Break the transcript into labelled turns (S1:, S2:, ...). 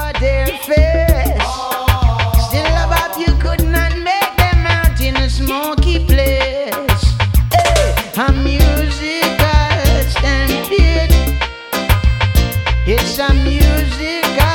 S1: over their face. Still above you could not make them out in a smoky place. Hey, a musical stampede. It's a musical